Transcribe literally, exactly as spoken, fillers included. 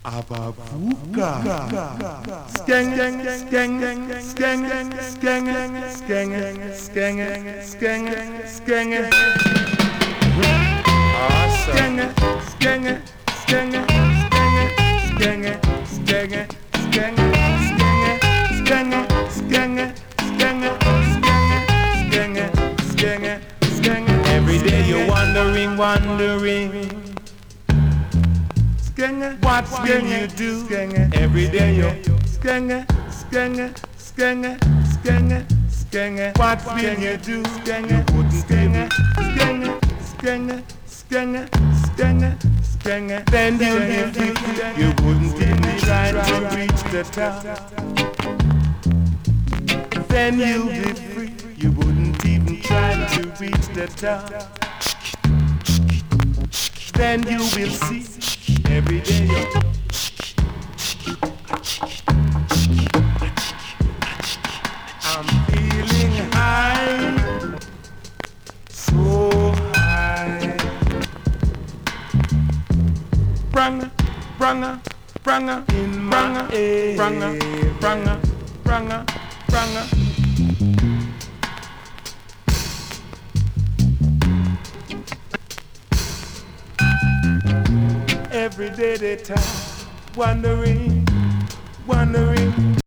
Ababuka. Skeng, skeng, skeng, skeng, skeng, skeng, skeng, skeng, skeng. Awesome. Skeng, skeng, skeng, skeng, skeng, skeng, skeng, skeng, skeng, skeng, skeng. Every day you're wondering, wondering. What will you do? Every day you're skenge, skenge, skenge, skenge, skenge. What will you do? You wouldn't skenge, skenge, skenge, skenge, skenge, skenge. Then you'll be free. You wouldn't even try to reach the top. Then you'll be free. You wouldn't even try to reach the top. Then you will see. Every day you're I'm feeling high, so high. Branga, branga, branga, in branga, branga, branga, branga, branga. Every day they talk, wondering, wondering.